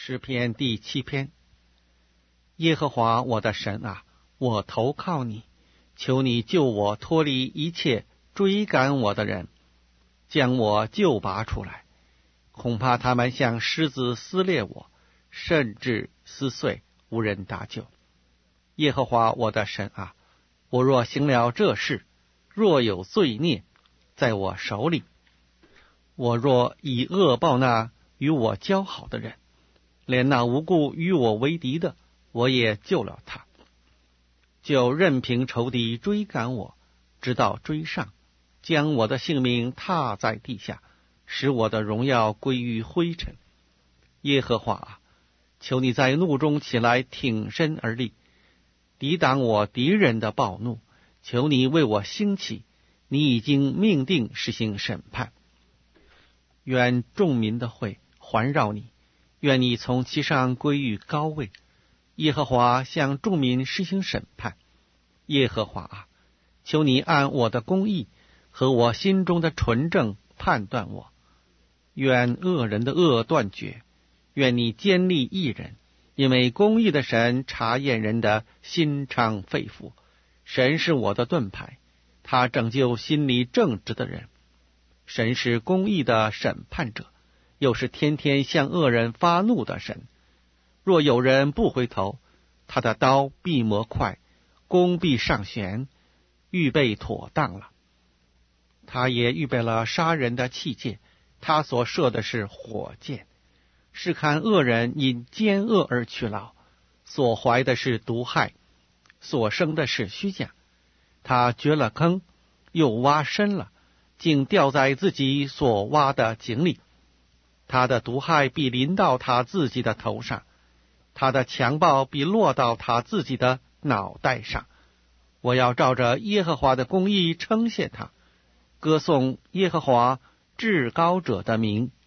诗篇第7篇。耶和华我的神啊，我投靠你，求你救我脱离一切追赶我的人，将我救拔出来。恐怕他们像狮子撕裂我，甚至撕碎，无人搭救。耶和华我的神啊，我若行了这事，若有罪孽在我手里，我若以恶报那与我交好的人，连那无故与我为敌的，我也救了他，就任凭仇敌追赶我，直到追上，将我的性命踏在地下，使我的荣耀归于灰尘。耶和华啊，求你在怒中起来，挺身而立，抵挡我敌人的暴怒。求你为我兴起，你已经命定实行审判。愿众民的会环绕你，愿你从其上归于高位。耶和华向众民施行审判。耶和华啊，求你按我的公义和我心中的纯正判断我。愿恶人的恶断绝，愿你坚立义人，因为公义的神查验人的心肠肺腑。神是我的盾牌，他拯救心里正直的人。神是公义的审判者，又是天天向恶人发怒的神。若有人不回头，他的刀必磨快，弓必上弦，预备妥当了。他也预备了杀人的器械，他所射的是火箭。是看恶人因奸恶而去劳，所怀的是毒害，所生的是虚假。他掘了坑，又挖深了，竟掉在自己所挖的井里。他的毒害必临到他自己的头上，他的强暴必落到他自己的脑袋上。我要照着耶和华的公义称谢他，歌颂耶和华至高者的名。